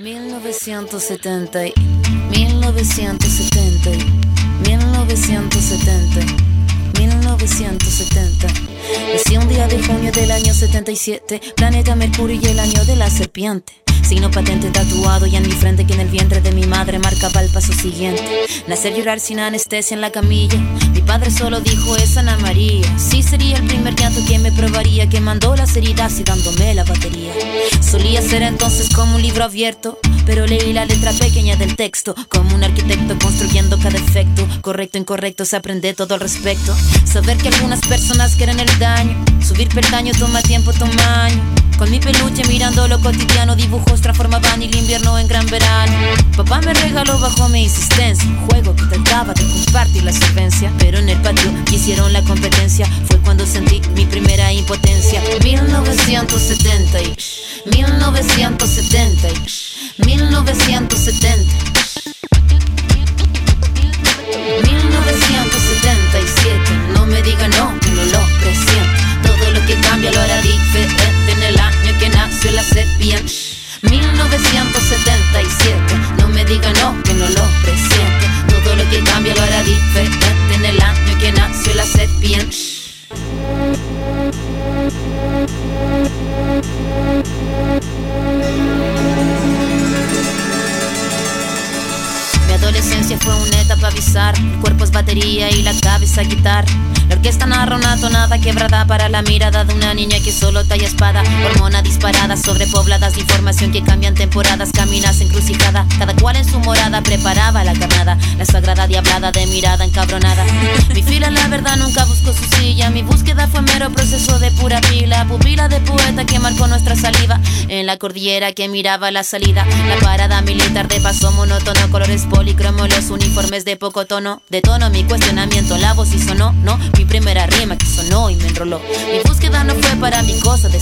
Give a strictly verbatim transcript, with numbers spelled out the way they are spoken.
mil novecientos setenta, mil novecientos setenta, mil novecientos setenta, mil novecientos setenta. Nací un día de junio del año setenta y siete, planeta Mercurio y el año de la serpiente. Signo patente tatuado y en mi frente que en el vientre de mi madre marcaba el paso siguiente. Nacer, llorar sin anestesia en la camilla. Mi padre solo dijo es Ana María. Sí sería el primer llanto que me probaría, que mandó las heridas y dándome la batería. Solía ser entonces como un libro abierto, pero leí la letra pequeña del texto, como un arquitecto construyendo cada efecto. Correcto, incorrecto, se aprende todo al respecto. Saber que algunas personas quieren el daño, subir peldaño toma tiempo, toma año. Con mi peluche mirando lo cotidiano, dibujos transformaban el invierno en gran verano. Papá me regaló bajo mi insistencia un juego que trataba de compartir la solvencia, pero en el patio hicieron la competencia. Fue cuando sentí mi primera impotencia. mil novecientos setenta, mil novecientos setenta, mil novecientos setenta, mil novecientos setenta y siete. No me diga no, que no lo presiento. Todo lo que cambia lo hará diferente en el año que nació la serpiente. mil novecientos setenta y siete. No me diga no, que no lo presiente. Todo lo que cambia lo hará diferente en el año que nació la serpiente. Mi adolescencia fue una etapa bizarra. El cuerpo es batería y la cabeza guitarra. La orquesta narra una tonada quebrada para la mirada de una niña que solo talla espada. Hormona disparada, sobrepobladas de información que cambian temporadas. Caminas encrucijada, cada cual en su morada preparaba la carnada. La sagrada diablada de mirada encabronada. Mi fila la verdad nunca buscó su silla. Mi búsqueda fue mero proceso de pura pila. Pupila de poeta que marcó nuestra saliva en la cordillera que miraba la salida. La parada militar de paso monótono, colores policromo, los uniformes de poco tono. De tono mi cuestionamiento, la voz y sonó, no. Mi primera rima que sonó y me enroló. Mi búsqueda no fue para mi cosa de